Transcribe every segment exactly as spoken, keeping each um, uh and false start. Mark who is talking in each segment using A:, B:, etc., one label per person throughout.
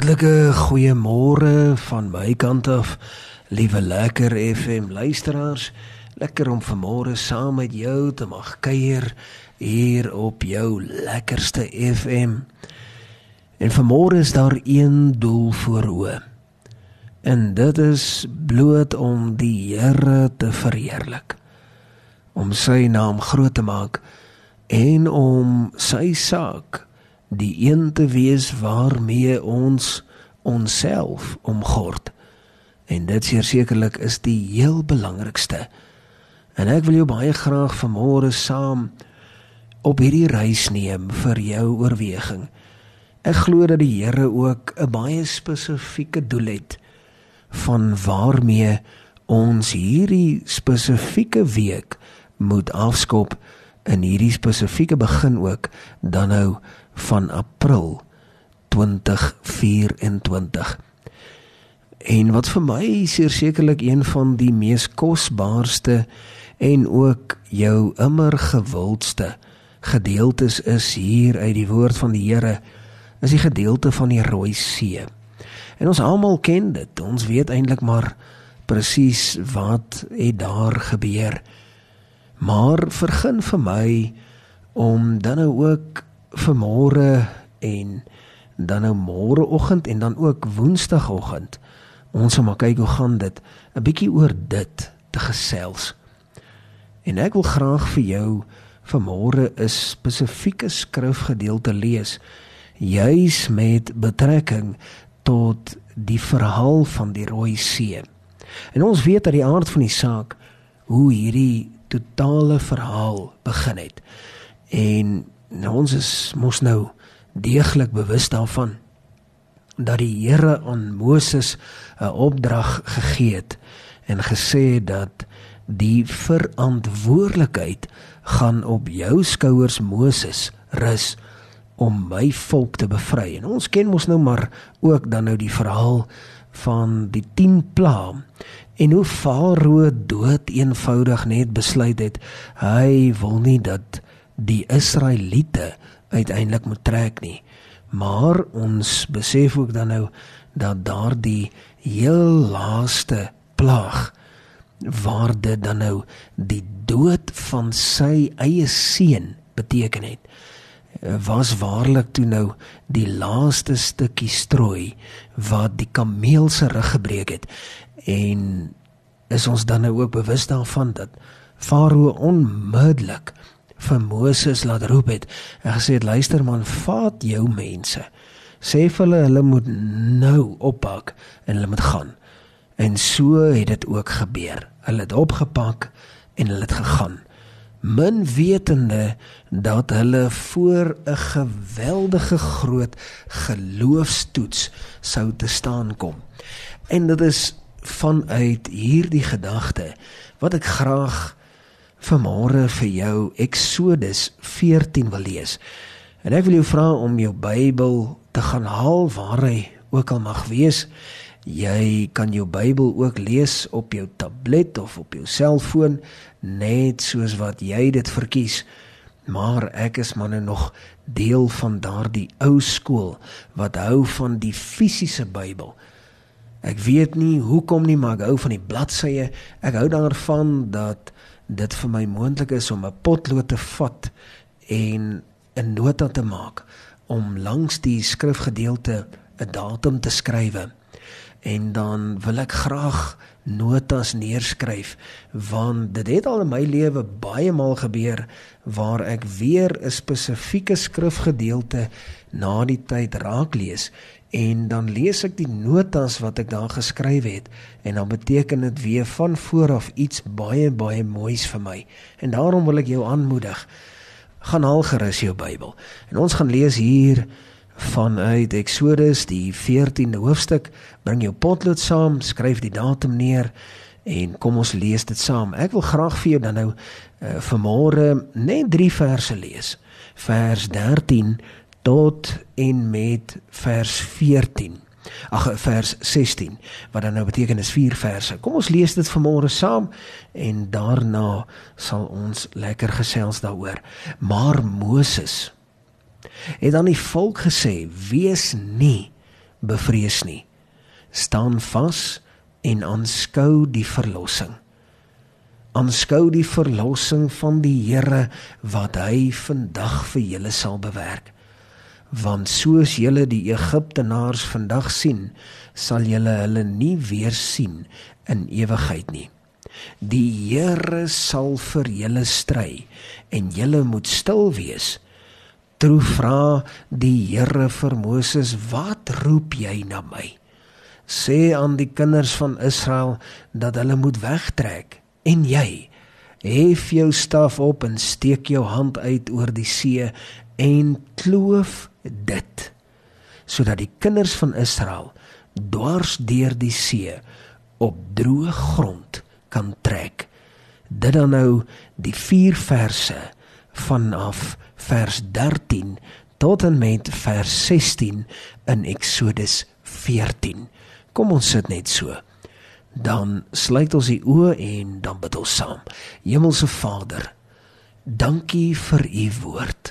A: Hartlike goeiemôre van my kant af, liewe Lekker F M luisteraars. Lekker om vanmôre saam met jou te mag kuier hier op jou lekkerste F M. En vanmôre is daar een doel voor oë. En dit is bloot om die Here te verheerlik, om sy naam groot te maak en om sy saak die een te wees waarmee ons onsself omgord. En dit sekerlik is die heel belangrikste. En ek wil jou baie graag vanmôre saam op hierdie reis neem vir jou oorweging. Ek glo dat die Here ook 'n baie spesifieke doel het van waarmee ons hierdie spesifieke week moet afskop in hierdie spesifieke begin ook dan nou van April twintig vyf-en-twintig. En wat vir my sekerlik een van die mees kosbaarste en ook jou immer gewildste gedeeltes is hier uit die woord van die Here, is die gedeelte van die Rooi See. En ons almal ken dit, ons weet eintlik maar presies wat het daar gebeur. Maar vergun vir my om dan nou ook vanmôre en dan nou môreoggend en dan ook woensdagoggend, ons sal maar kyk hoe gaan dit, 'n bietjie oor dit te gesels. En ek wil graag vir jou vanmôre 'n spesifieke skrifgedeelte lees, juis met betrekking tot die verhaal van die Rooi See. En ons weet uit die aard van die saak hoe hierdie totale verhaal begin het. En ons is mos nou deeglik bewus daarvan dat die Here aan Moses 'n opdrag gegee het en gesê dat die verantwoordelikheid gaan op jou skouers, Moses, rus om my volk te bevry. En ons ken mos nou maar ook dan nou die verhaal van die tien pla en hoe Farao dood eenvoudig net besluit het, hy wil nie dat die Israeliete uiteindelik moet trek nie. Maar ons besef ook dan nou dat daar die heel laaste plaag, waar dit dan nou die dood van sy eie seun beteken het, was waarlik toe nou die laaste stukkie strooi wat die kameel se rug gebreek het. En is ons dan nou ook bewus daarvan dat Farao onmiddellik vir Moses laat roep het en gesê het, luister man, vat jou mense, sê vir hulle, hulle moet nou oppak en hulle moet gaan. En so het dit ook gebeur. Hulle het opgepak en hulle het gegaan, min wetende dat hulle voor 'n geweldige groot geloofstoets sou te staan kom. En dit is vanuit hierdie gedagte wat ek graag vanmôre vir jou Exodus veertien wil lees. En ek wil jou vra om jou Bybel te gaan haal waar hy ook al mag wees. Jy kan jou Bybel ook lees op jou tablet of op jou selfoon, net soos wat jy dit verkies. Maar ek is maar nou nog deel van daardie ou skool wat hou van die fisiese Bybel. Ek weet nie hoekom nie, maar ek hou van die bladsye. Ek hou daarvan dat dit vir my moontlik is om 'n potlood te vat en 'n nota te maak, om langs die skrifgedeelte 'n datum te skrywe. En dan wil ek graag notas neerskryf, want dit het al in my lewe baie maal gebeur, waar ek weer 'n spesifieke skrifgedeelte na die tyd raak lees, en dan lees ek die notas wat ek daar geskryf het, en dan beteken dit weer van vooraf iets baie, baie moois vir my. En daarom wil ek jou aanmoedig, gaan haal gerus jou Bybel. En ons gaan lees hier vanuit Exodus, die veertiende hoofstuk, bring jou potlood saam, skryf die datum neer, en kom ons lees dit saam. Ek wil graag vir jou dan nou uh, vanmôre net drie verse lees, vers dertien tot en met vers veertien, ag, vers sestien, wat dan nou beteken is vier verse. Kom ons lees dit vanmôre saam, en daarna sal ons lekker gesels daaroor. Maar Moses het aan die volk gesê, wees nie bevrees nie. Staan vas en aanskou die verlossing. Aanskou die verlossing van die Here wat hy vandag vir julle sal bewerk. Want soos julle die Egiptenaars vandag sien, sal julle hulle nie weer sien in ewigheid nie. Die Here sal vir julle stry en julle moet stil wees. Toe vra die Here vir Moses, wat roep jy na my? Sê aan die kinders van Israel dat hulle moet wegtrek. En jy, hef jou staf op en steek jou hand uit oor die see en kloof dit, sodat die kinders van Israel dwars deur die see op droë grond kan trek. Dit dan nou die vier verse vanaf vers dertien tot en met vers sestien in Exodus veertien. Kom ons sit net so. Dan sluit ons die oë en dan bid ons saam. Hemelse Vader, dankie vir u woord.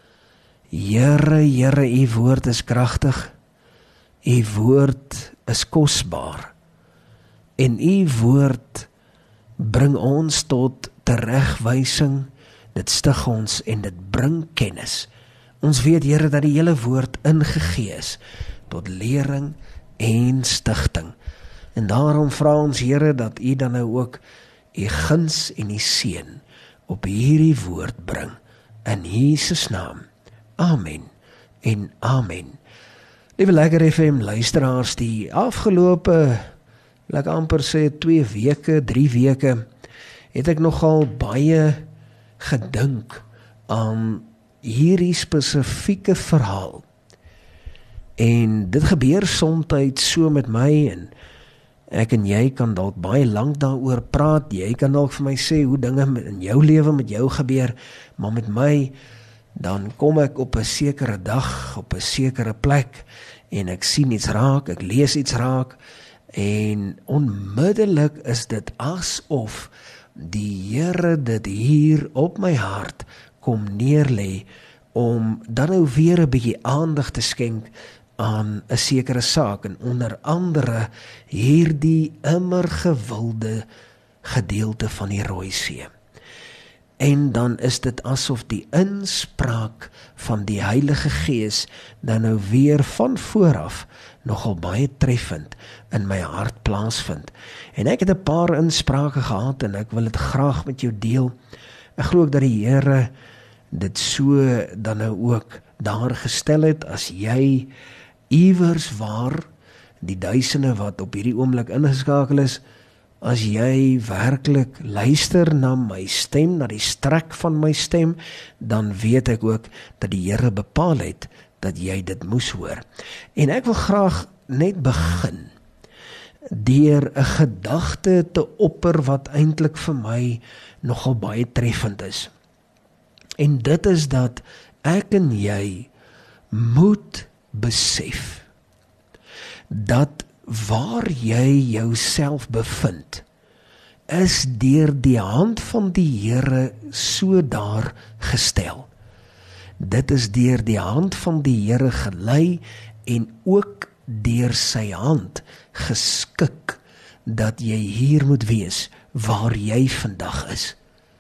A: Here, Here, u woord is kragtig. U woord is kosbaar. En u woord bring ons tot teregwysing, dit stig ons en dit bring kennis. Ons weet, Here, dat die hele woord ingegee is tot lering en stigting. En daarom vra ons, Here, dat u dan nou ook u guns en u seën op hierdie woord bring. In Jesus naam. Amen en amen. Liewe Lekker F M luisteraars, die afgelope, laat ek amper sê, twee weke, drie weke, het ek nogal baie gedink aan hierdie spesifieke verhaal. En dit gebeur soms so met my, en ek en jy kan dalk baie lank daaroor praat. Jy kan dalk vir my sê hoe dinge in jou lewe met jou gebeur, maar met my, dan kom ek op 'n sekere dag, op 'n sekere plek, en ek sien iets raak, ek lees iets raak, en onmiddellik is dit asof die Here dit hier op my hart kom neerlê, om dan nou weer 'n bietjie aandag te skenk aan 'n sekere saak, en onder andere hierdie immer gewilde gedeelte van die Rooi See. En dan is dit asof die inspraak van die Heilige Gees dan nou weer van vooraf nogal baie treffend in my hart plaasvind. En ek het 'n paar insprake gehad en ek wil dit graag met jou deel. Ek glo ook dat die Here dit so dan nou ook daar gestel het, as jy iewers waar die duisende wat op hierdie oomblik ingeskakel is, as jy werklik luister na my stem, na die strek van my stem, dan weet ek ook dat die Here bepaal het dat jy dit moes hoor. En ek wil graag net begin deur 'n gedagte te opper wat eintlik vir my nogal baie treffend is. En dit is dat ek en jy moet besef dat waar jy jouself bevind, is deur die hand van die Here so daar gestel. Dit is deur die hand van die Here gelei en ook deur sy hand geskik dat jy hier moet wees waar jy vandag is.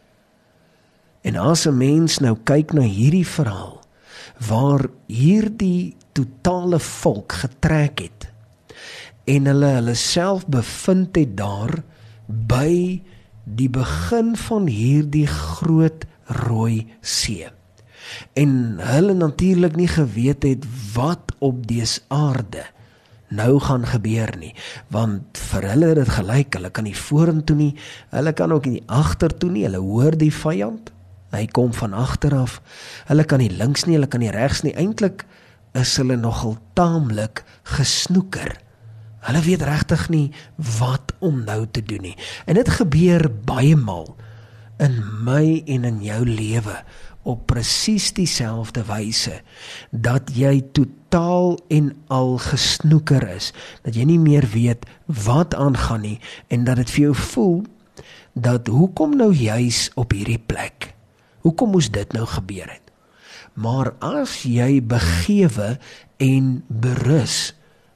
A: En as 'n mens nou kyk na hierdie verhaal, waar hierdie totale volk getrek het, en hulle hulle self bevind het daar by die begin van hierdie groot Rooi See. En hulle natuurlik nie geweet het wat op dese aarde nou gaan gebeur nie, want vir hulle het dit gelyk, hulle kan nie vorentoe nie, hulle kan ook nie agtertoe nie, hulle hoor die vyand, hy kom van agteraf, hulle kan nie links nie, hulle kan nie regs nie, eintlik is hulle nogal taamlik gesnoeker. Hulle weet regtig nie wat om nou te doen nie. En dit gebeur baie maal in my en in jou lewe op presies dieselfde wyse, dat jy totaal en al gesnoeker is, dat jy nie meer weet wat aangaan nie, en dat dit vir jou voel, dat hoekom nou juis op hierdie plek? Hoekom moes dit nou gebeur het? Maar as jy begewe en berus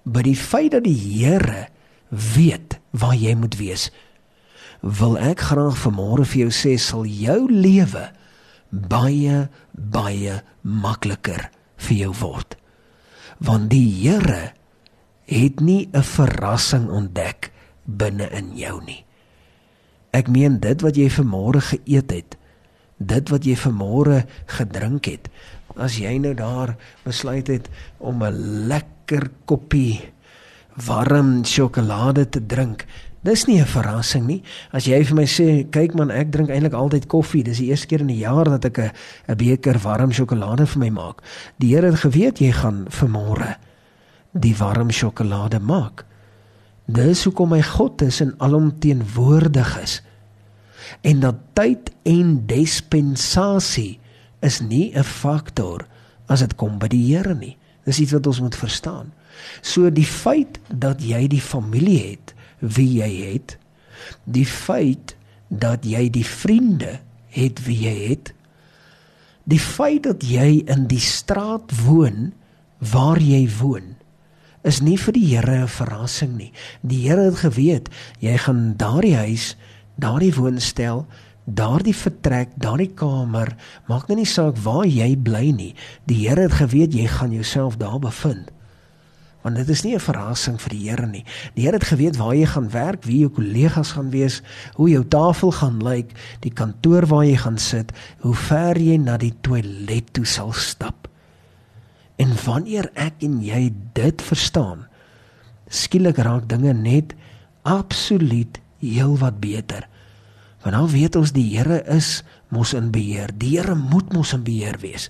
A: by die feit dat die Here weet waar jy moet wees, wil ek graag vanmôre vir jou sê, sal jou lewe baie, baie makliker vir jou word. Want die Here het nie 'n verrassing ontdek binne in jou nie. Ek meen dit wat jy vanmôre geëet het, dit wat jy vanmôre gedrink het, as jy nou daar besluit het om 'n lekker koppie warm sjokolade te drink, dis nie 'n verrassing nie. As jy vir my sê, kyk man, ek drink eintlik altyd koffie, dis die eerste keer in die jaar dat ek 'n 'n beker warm sjokolade vir my maak. Die Here het geweet jy gaan vanmôre die warm sjokolade maak. Dis hoekom my God is en alomteenwoordig is. En dat tyd en dispensasie is nie 'n faktor as dit kom by die Here nie. Dis iets wat ons moet verstaan. So die feit dat jy die familie het wie jy het, die feit dat jy die vriende het wie jy het, die feit dat jy in die straat woon waar jy woon, is nie vir die Here 'n verrassing nie. Die Here het geweet, jy gaan daardie huis, daardie woonstel, daardie vertrek, daardie kamer, maak nou nie saak waar jy bly nie. Die Here het geweet, jy gaan jouself daar bevind. Want dit is nie 'n verrassing vir die Here nie. Die Here het geweet waar jy gaan werk, wie jou kollegas gaan wees, hoe jou tafel gaan lyk, die kantoor waar jy gaan sit, hoe ver jy na die toilet toe sal stap. En wanneer ek en jy dit verstaan, skielik raak dinge net absoluut heel wat beter. Want nou weet ons die Here is mos in beheer. Die Here moet mos in beheer wees.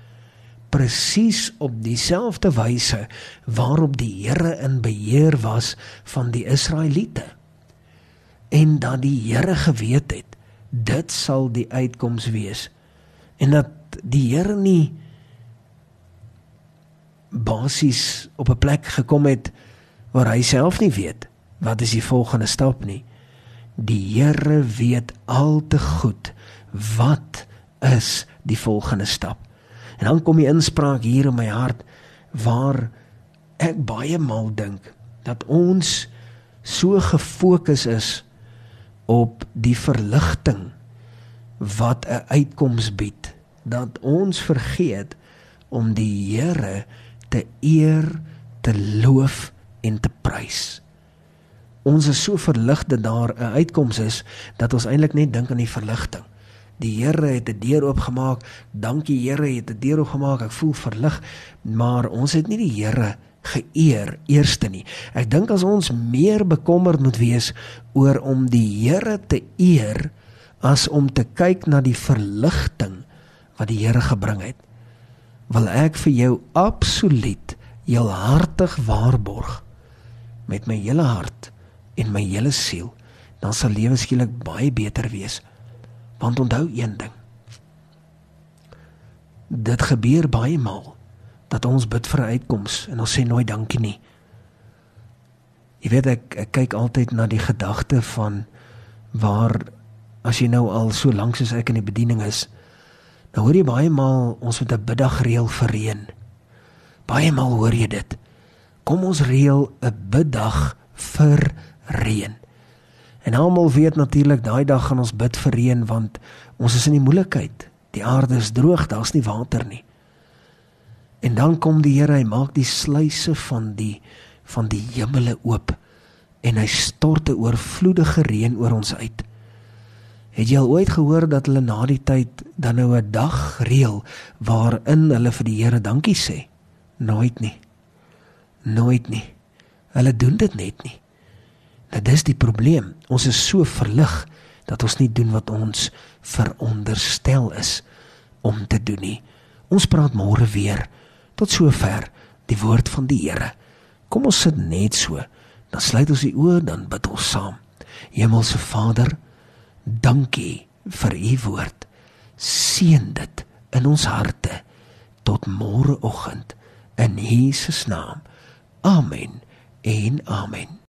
A: Presies op dieselfde wyse waarop die Here in beheer was van die Israeliete. En dat die Here geweet het, dit sal die uitkoms wees. En dat die Here nie basies op 'n plek gekom het waar hy self nie weet wat is die volgende stap nie. Die Here weet al te goed wat is die volgende stap. En dan kom die inspraak hier in my hart waar ek baie maal dink dat ons so gefokus is op die verligting wat 'n uitkoms bied, dat ons vergeet om die Here te eer, te loof en te prys. Ons is so verlig dat daar 'n uitkoms is, dat ons eintlik net dink aan die verligting. Die Here het 'n deur oopgemaak, dankie Here, het 'n deur oopgemaak, ek voel verlig, maar ons het nie die Here geëer eerste nie. Ek dink as ons meer bekommerd moet wees oor om die Here te eer, as om te kyk na die verligting wat die Here gebring het, wil ek vir jou absoluut heelhartig waarborg, met my hele hart en my hele siel, dan sal lewe skielik baie beter wees. Want onthou een ding, dit gebeur baie maal, dat ons bid vir 'n uitkoms, en ons sê nooit dankie nie. Jy weet, ek, ek kyk altyd na die gedagte van, waar, as jy nou al so lank soos ek in die bediening is, dan hoor jy baie maal, ons moet 'n biddag-reël vir reën. Baie maal hoor jy dit, kom ons reël 'n biddag vir reën. En almal weet natuurlik, daai dag gaan ons bid vir reën, want ons is in die moeilikheid. Die aarde is droog, daar's nie water nie. En dan kom die Here, hy maak die sluise van die, van die hemele oop, en hy stort 'n oorvloedige reën oor ons uit. Het jy al ooit gehoor dat hulle na die tyd dan nou 'n dag reël, waarin hulle vir die Here dankie sê? Nooit nie. Nooit nie. Hulle doen dit net nie. Nou dis die probleem, ons is so verlig, dat ons nie doen wat ons veronderstel is, om te doen nie. Ons praat môre weer, tot sover, die woord van die Here. Kom ons sit net so, dan sluit ons die oë, dan bid ons saam. Hemelse Vader, dankie vir u woord, seën dit in ons harte, tot môreoggend, in Jesus naam, amen en amen.